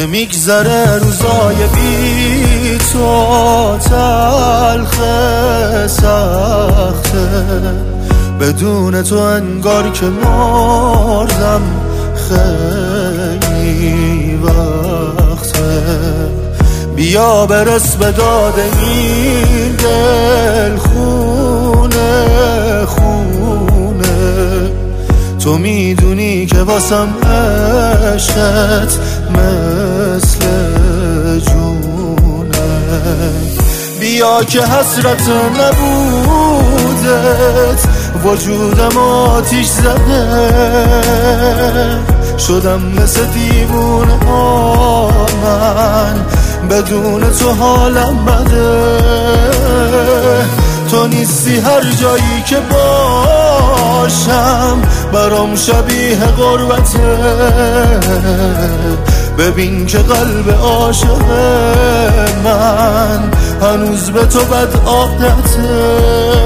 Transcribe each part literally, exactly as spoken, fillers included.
نمیگذره روزای بی تو، تلخ سخته بدون تو، انگار که مردم خیلی وقته. بیا برس به داد این دل خونه خونه، تو میدونی که واسم عشقت مثل جونه. بیا که حسرت نبودت وجودم آتیش زده، شدم مثل دیوونه ها من، بدون تو حالم بده. تو نیستی هر جایی که باشم برام شبیه غربته، ببین که قلب عاشق من هنوز به تو بد عادته.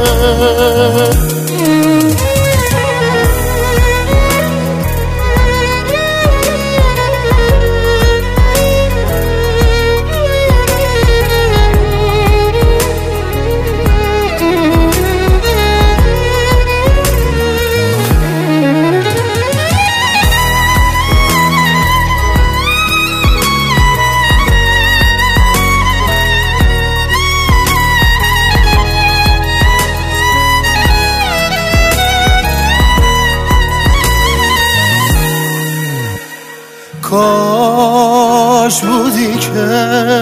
کاش بودی که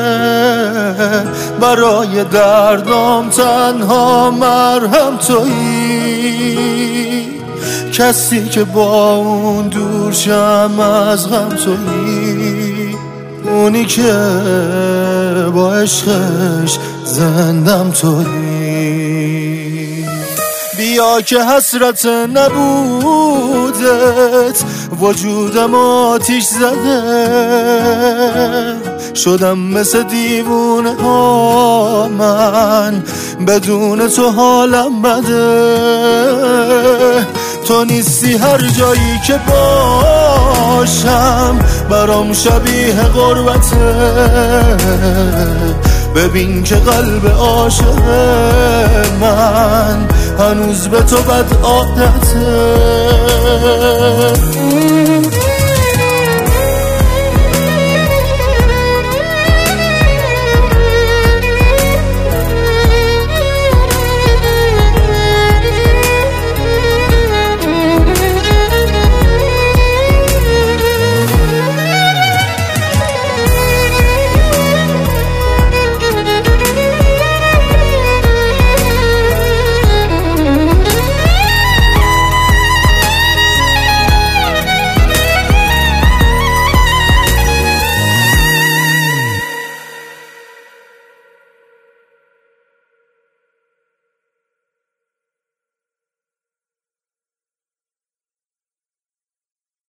برای دردام تنها مرهم تویی، کسی که با اون دور شم از غم تویی، اونی که با عشقش زندم تویی. بیا که حسرت نبودت وجودم آتیش زده، شدم مثل دیوونه ها من، بدون تو حالم بده. تو نیستی هر جایی که باشم برام شبیه غربته، ببین که قلب عاشق من هنوز به تو بد عادته.